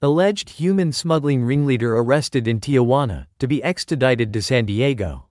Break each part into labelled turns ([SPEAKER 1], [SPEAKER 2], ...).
[SPEAKER 1] Alleged human smuggling ringleader arrested in Tijuana, to be extradited to San Diego.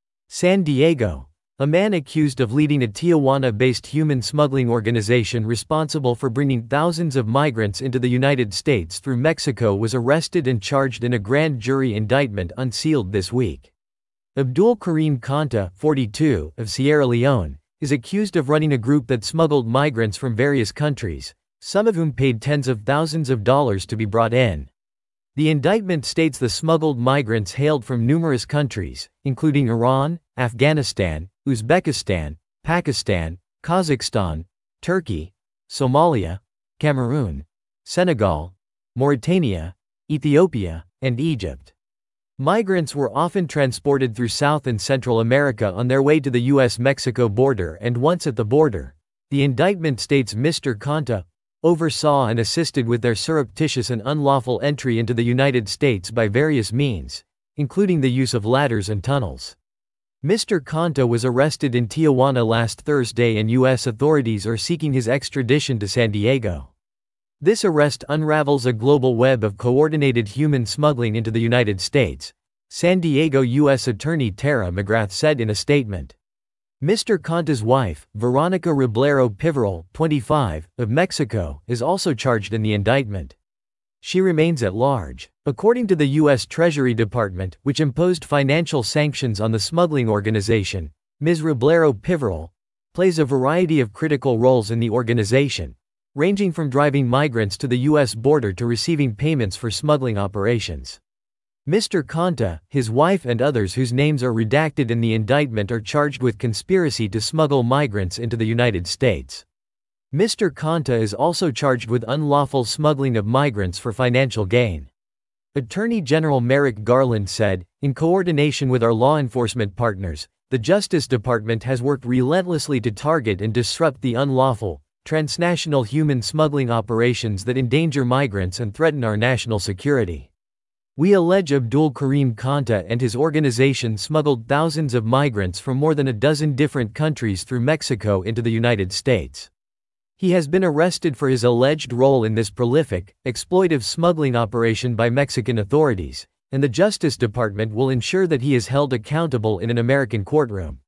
[SPEAKER 1] San Diego. A man accused of leading a Tijuana-based human smuggling organization responsible for bringing thousands of migrants into the United States through Mexico was arrested and charged in a grand jury indictment unsealed this week. Abdul Karim Kanta, 42, of Sierra Leone, is accused of running a group that smuggled migrants from various countries, some of whom paid tens of thousands of dollars to be brought in. The indictment states the smuggled migrants hailed from numerous countries, including Iran, Afghanistan, Uzbekistan, Pakistan, Kazakhstan, Turkey, Somalia, Cameroon, Senegal, Mauritania, Ethiopia, and Egypt. Migrants were often transported through South and Central America on their way to the U.S.-Mexico border, and once at the border, the indictment states Mr. Kanta oversaw and assisted with their surreptitious and unlawful entry into the United States by various means, including the use of ladders and tunnels. Mr. Kanta was arrested in Tijuana last Thursday, and U.S. authorities are seeking his extradition to San Diego. This arrest unravels a global web of coordinated human smuggling into the United States, San Diego U.S. Attorney Tara McGrath said in a statement. Mr. Kanta's wife, Veronica Reblero Pivaral, 25, of Mexico, is also charged in the indictment. She remains at large. According to the U.S. Treasury Department, which imposed financial sanctions on the smuggling organization, Ms. Reblero Pivaral plays a variety of critical roles in the organization, ranging from driving migrants to the U.S. border to receiving payments for smuggling operations. Mr. Kanta, his wife, and others whose names are redacted in the indictment are charged with conspiracy to smuggle migrants into the United States. Mr. Kanta is also charged with unlawful smuggling of migrants for financial gain. Attorney General Merrick Garland said, "In coordination with our law enforcement partners, the Justice Department has worked relentlessly to target and disrupt the unlawful, transnational human smuggling operations that endanger migrants and threaten our national security. We allege Abdul Karim Kanta and his organization smuggled thousands of migrants from more than a dozen different countries through Mexico into the United States. He has been arrested for his alleged role in this prolific, exploitive smuggling operation by Mexican authorities, and the Justice Department will ensure that he is held accountable in an American courtroom."